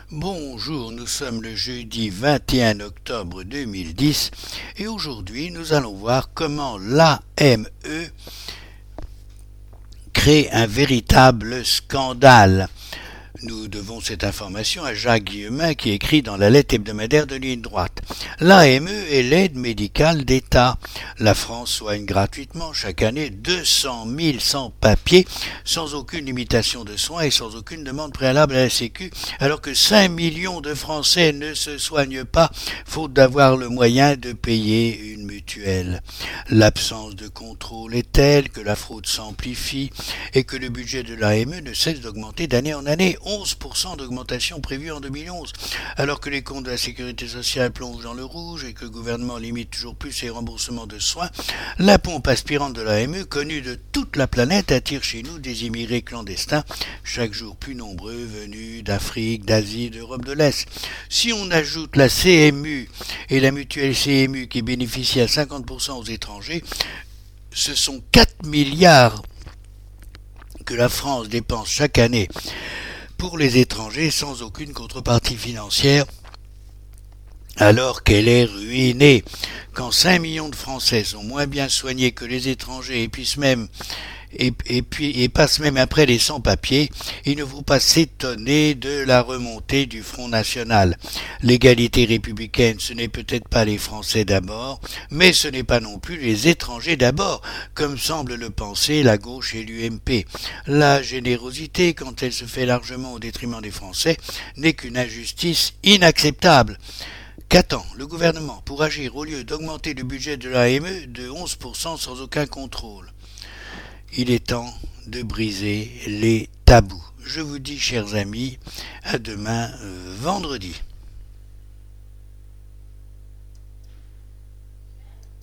Bonjour, nous sommes le jeudi 21 octobre 2010 et aujourd'hui nous allons voir comment l'AME crée un véritable scandale. Nous devons cette information à Jacques Guillemin qui écrit dans la lettre hebdomadaire de Ligne Droite. L'AME est l'aide médicale d'État. La France soigne gratuitement chaque année 200 000 sans-papiers, sans aucune limitation de soins et sans aucune demande préalable à la Sécu, alors que 5 millions de Français ne se soignent pas, faute d'avoir le moyen de payer une mutuelle. L'absence de contrôle est telle que la fraude s'amplifie et que le budget de l'AME ne cesse d'augmenter d'année en année. 11% d'augmentation prévue en 2011, alors que les comptes de la sécurité sociale plongent dans le rouge et que le gouvernement limite toujours plus ses remboursements de soins, la pompe aspirante de l'AME, connue de toute la planète, attire chez nous des immigrés clandestins, chaque jour plus nombreux, venus d'Afrique, d'Asie, d'Europe de l'Est. Si on ajoute la CMU et la mutuelle CMU qui bénéficie à 50% aux étrangers, ce sont 4 milliards que la France dépense chaque année pour les étrangers sans aucune contrepartie financière, alors qu'elle est ruinée. Quand 5 millions de Français sont moins bien soignés que les étrangers et passent même après les sans-papiers, il ne faut pas s'étonner de la remontée du Front National. L'égalité républicaine, ce n'est peut-être pas les Français d'abord, mais ce n'est pas non plus les étrangers d'abord, comme semble le penser la gauche et l'UMP. La générosité, quand elle se fait largement au détriment des Français, n'est qu'une injustice inacceptable. Qu'attend le gouvernement pour agir au lieu d'augmenter le budget de l'AME de 11% sans aucun contrôle? Il est temps de briser les tabous. Je vous dis, chers amis, à demain vendredi.